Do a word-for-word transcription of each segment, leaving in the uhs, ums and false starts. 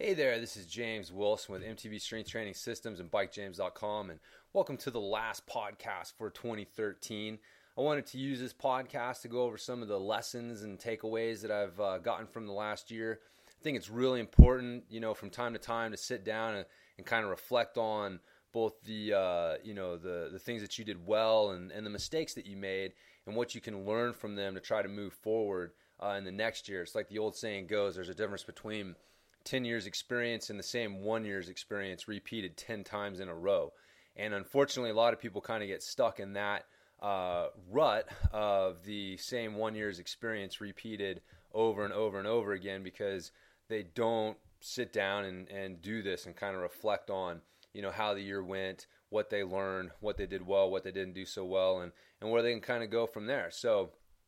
Hey there, this is James Wilson with M T B Strength Training Systems and Bike James dot com, and welcome to the last podcast for twenty thirteen. I wanted to use this podcast to go over some of the lessons and takeaways that I've uh, gotten from the last year. I think it's really important, you know, from time to time to sit down and, and kind of reflect on both the, uh, you know, the, the things that you did well and, and the mistakes that you made and what you can learn from them to try to move forward uh, in the next year. It's like the old saying goes, there's a difference between ten years experience and the same one year's experience repeated ten times in a row. And unfortunately, a lot of people kind of get stuck in that uh, rut of the same one year's experience repeated over and over and over again because they don't sit down and, and do this and kind of reflect on, you know, how the year went, what they learned, what they did well, what they didn't do so well, and, and where they can kind of go from there. So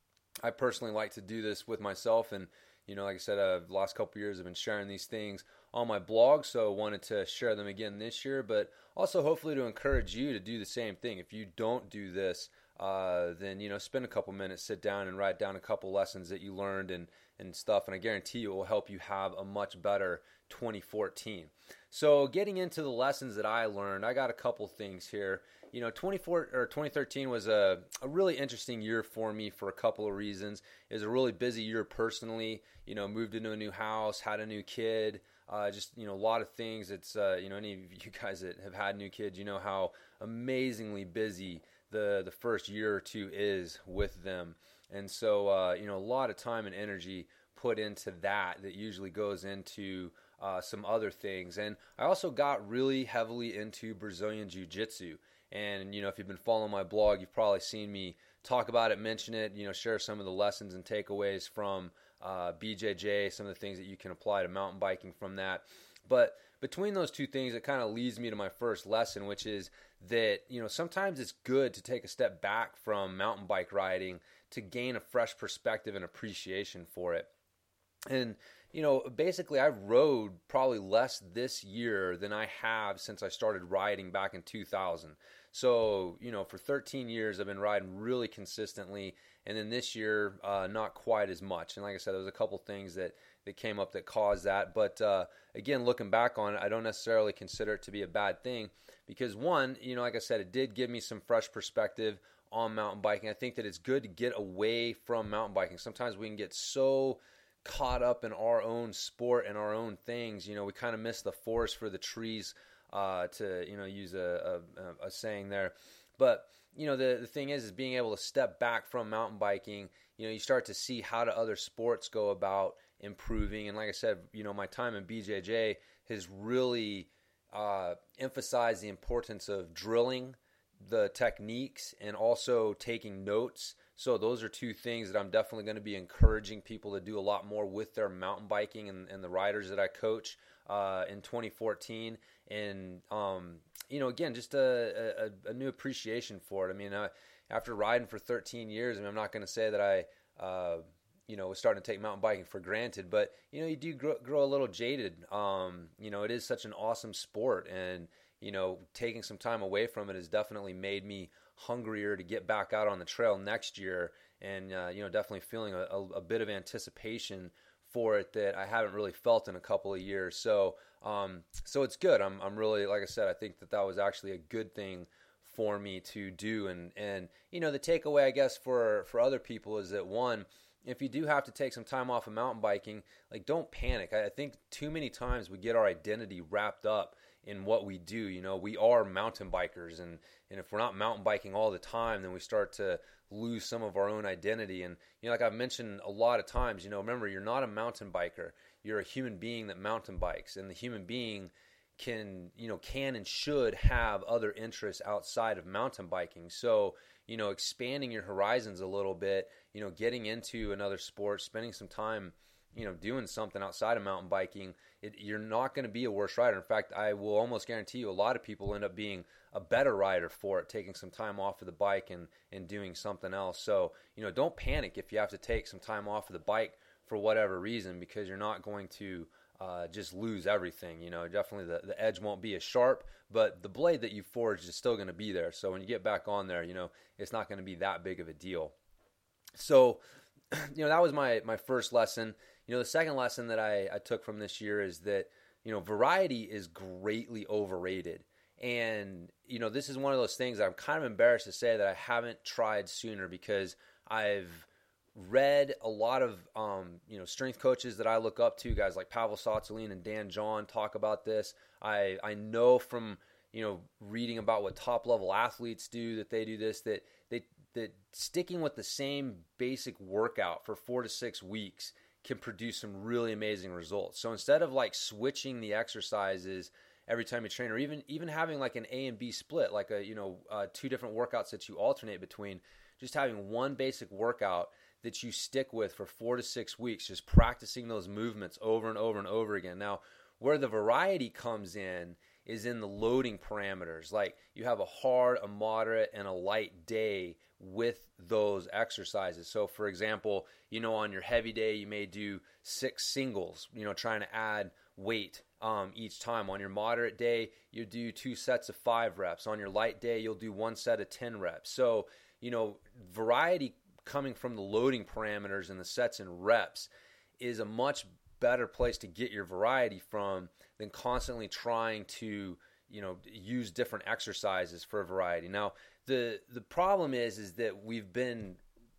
I personally like to do this with myself, and you know, like I said, uh, the last couple of years I've been sharing these things on my blog, so I wanted to share them again this year, but also hopefully to encourage you to do the same thing. If you don't do this, uh, then, you know, spend a couple minutes, sit down and write down a couple lessons that you learned and, and stuff, and I guarantee you it will help you have a much better twenty fourteen. So getting into the lessons that I learned, I got a couple things here. You know, twenty-four or twenty thirteen was a, a really interesting year for me for a couple of reasons. It was a really busy year personally. You know, moved into a new house, had a new kid, uh, just, you know, a lot of things. It's, uh, you know, any of you guys that have had new kids, you know how amazingly busy the, the first year or two is with them. And so, uh, you know, a lot of time and energy put into that that usually goes into uh, some other things. And I also got really heavily into Brazilian Jiu-Jitsu. And, you know, if you've been following my blog, you've probably seen me talk about it, mention it, you know, share some of the lessons and takeaways from uh, B J J, some of the things that you can apply to mountain biking from that. But between those two things, it kind of leads me to my first lesson, which is that, you know, sometimes it's good to take a step back from mountain bike riding to gain a fresh perspective and appreciation for it. And, you know, basically I rode probably less this year than I have since I started riding back in two thousand. So, you know, for thirteen years I've been riding really consistently, and then this year uh, not quite as much. And like I said, there was a couple things that, that came up that caused that. But uh, again, looking back on it, I don't necessarily consider it to be a bad thing because one, you know, like I said, it did give me some fresh perspective on mountain biking. I think that it's good to get away from mountain biking. Sometimes we can get so caught up in our own sport and our own things, you know, we kind of miss the forest for the trees, uh, to, you know, use a, a, a saying there. But, you know, the, the thing is, is being able to step back from mountain biking, you know, you start to see how do other sports go about improving. And like I said, you know, my time in B J J has really uh, emphasized the importance of drilling the techniques and also taking notes. So those are two things that I'm definitely going to be encouraging people to do a lot more with their mountain biking and, and the riders that I coach uh, in twenty fourteen. And, um, you know, again, just a, a, a new appreciation for it. I mean, uh, after riding for thirteen years, I mean, I'm not going to say that I, uh, you know, was starting to take mountain biking for granted, but, you know, you do grow, grow a little jaded. Um, you know, it is such an awesome sport, and, you know, taking some time away from it has definitely made me hungrier to get back out on the trail next year, and uh, you know, definitely feeling a, a, a bit of anticipation for it that I haven't really felt in a couple of years. So, um, so it's good. I'm, I'm really, like I said, I think that that was actually a good thing for me to do. And, and you know, the takeaway, I guess, for for other people is that one, if you do have to take some time off of mountain biking, like, don't panic. I, I think too many times we get our identity wrapped up in what we do. You know, we are mountain bikers, and, and if we're not mountain biking all the time, then we start to lose some of our own identity. And, you know, like I've mentioned a lot of times, you know, remember, you're not a mountain biker. You're a human being that mountain bikes, and the human being can, you know, can and should have other interests outside of mountain biking. So, you know, expanding your horizons a little bit, you know, getting into another sport, spending some time, you know, doing something outside of mountain biking, it, you're not going to be a worse rider. In fact, I will almost guarantee you a lot of people end up being a better rider for it, taking some time off of the bike and, and doing something else. So, you know, don't panic if you have to take some time off of the bike for whatever reason, because you're not going to uh, just lose everything. You know, definitely the, the edge won't be as sharp, but the blade that you forged is still going to be there. So when you get back on there, you know, it's not going to be that big of a deal. So, you know, that was my, my first lesson. You know, the second lesson that I, I took from this year is that you know, variety is greatly overrated. And, you know, this is one of those things I'm kind of embarrassed to say that I haven't tried sooner, because I've read a lot of, um, you know, strength coaches that I look up to, guys like Pavel Tsatsouline and Dan John talk about this. I, I know from, you know, reading about what top level athletes do, that they do this, that they, that sticking with the same basic workout for four to six weeks can produce some really amazing results. So instead of like switching the exercises every time you train, or even even having like an A and B split, like a, you know, uh, two different workouts that you alternate between, just having one basic workout that you stick with for four to six weeks, just practicing those movements over and over and over again. Now, where the variety comes in is in the loading parameters. Like, you have a hard, a moderate, and a light day with those exercises. So for example, you know, on your heavy day, you may do six singles, you know, trying to add weight um, each time. On your moderate day, you do two sets of five reps. On your light day, you'll do one set of ten reps. So, you know, variety coming from the loading parameters and the sets and reps is a much better place to get your variety from than constantly trying to, you know, use different exercises for variety. Now, the the problem is is that we've been,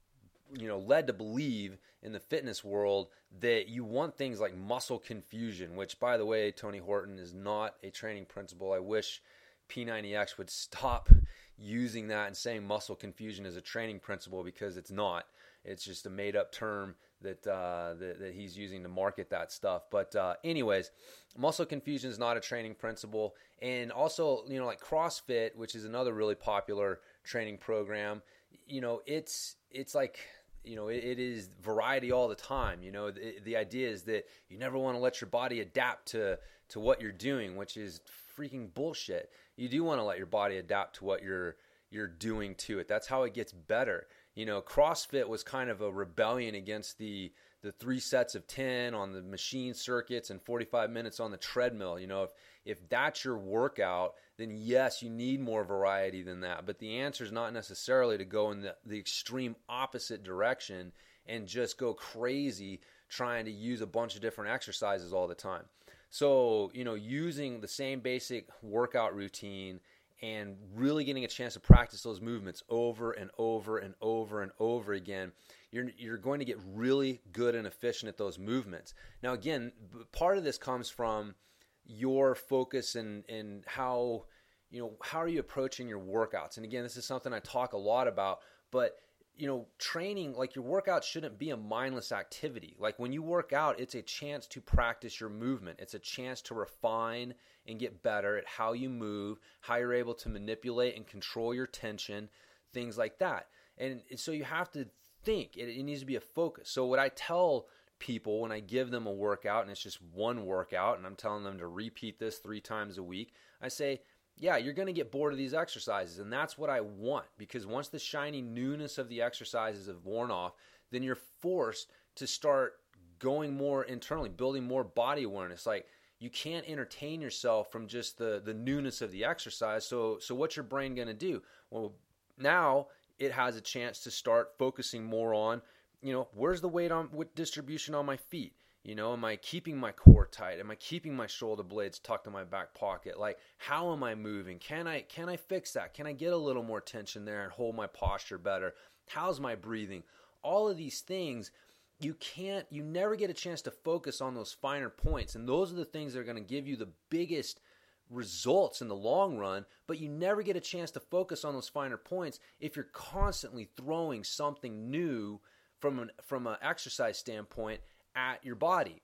you know, led to believe in the fitness world that you want things like muscle confusion, which, by the way, Tony Horton, is not a training principle. I wish P ninety X would stop using that and saying muscle confusion is a training principle, because it's not. It's just a made-up term that, uh, that that he's using to market that stuff. But uh, anyways, muscle confusion is not a training principle. And also, you know, like CrossFit, which is another really popular training program, you know, it's it's like, you know, it, it is variety all the time. You know, the, the idea is that you never want to let your body adapt to to what you're doing, which is freaking bullshit. You do want to let your body adapt to what you're you're doing to it. That's how it gets better. You know, CrossFit was kind of a rebellion against the the three sets of ten on the machine circuits and forty-five minutes on the treadmill. You know, if if that's your workout, then yes, you need more variety than that. But the answer is not necessarily to go in the, the extreme opposite direction and just go crazy trying to use a bunch of different exercises all the time. So, you know, using the same basic workout routine and really getting a chance to practice those movements over and over and over and over again, you're you're going to get really good and efficient at those movements. Now, again, part of this comes from your focus and and how, you know, how are you approaching your workouts? And again, this is something I talk a lot about, but you know, training, like your workout shouldn't be a mindless activity. Like when you work out, it's a chance to practice your movement. It's a chance to refine and get better at how you move, how you're able to manipulate and control your tension, things like that. And so you have to think, it, it needs to be a focus. So what I tell people when I give them a workout, and it's just one workout, and I'm telling them to repeat this three times a week, I say, yeah, you're going to get bored of these exercises, and that's what I want, because once the shiny newness of the exercises have worn off, then you're forced to start going more internally, building more body awareness. Like, you can't entertain yourself from just the, the newness of the exercise. So, so what's your brain going to do? Well, now it has a chance to start focusing more on, you know, where's the weight on what distribution on my feet? You know, am I keeping my core tight? Am I keeping my shoulder blades tucked in my back pocket? Like, how am I moving? Can I can I fix that? Can I get a little more tension there and hold my posture better? How's my breathing? All of these things, you can't, you never get a chance to focus on those finer points. And those are the things that are going to give you the biggest results in the long run, but you never get a chance to focus on those finer points if you're constantly throwing something new from an from an exercise standpoint at your body.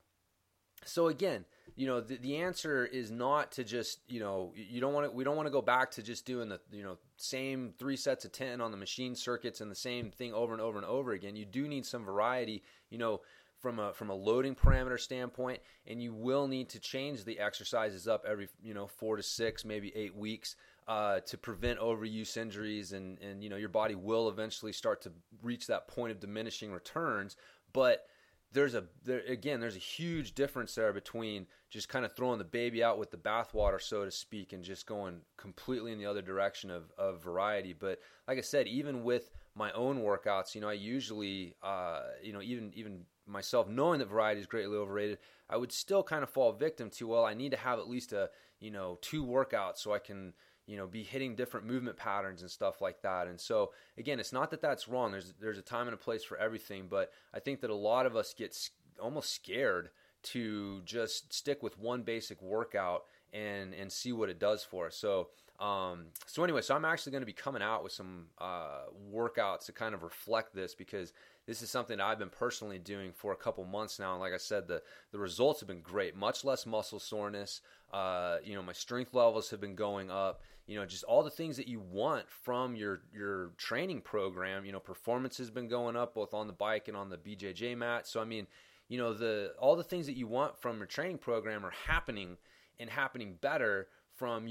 So again, you know, the, the answer is not to just, you know, you don't want to, we don't want to go back to just doing the, you know, same three sets of ten on the machine circuits and the same thing over and over and over again. You do need some variety, you know, from a, from a loading parameter standpoint, and you will need to change the exercises up every, you know, four to six, maybe eight weeks uh, to prevent overuse injuries. And, and, you know, your body will eventually start to reach that point of diminishing returns. But there's a there, again there's a huge difference there between just kind of throwing the baby out with the bathwater, so to speak, and just going completely in the other direction of, of variety. But like I said, even with my own workouts, you know, I usually, uh, you know, even even myself knowing that variety is greatly overrated, I would still kind of fall victim to, well, I need to have at least a, you know, two workouts so I can, you know, be hitting different movement patterns and stuff like that. And so again, it's not that that's wrong. There's there's a time and a place for everything, but I think that a lot of us get almost scared to just stick with one basic workout and and see what it does for us. So um, so anyway, so I'm actually going to be coming out with some uh, workouts to kind of reflect this, because this is something that I've been personally doing for a couple months now. And like I said, the, the results have been great. Much less muscle soreness. Uh, you know, my strength levels have been going up. You know, just all the things that you want from your, your training program. You know, performance has been going up both on the bike and on the B J J mat. So, I mean, you know, the all the things that you want from your training program are happening and happening better from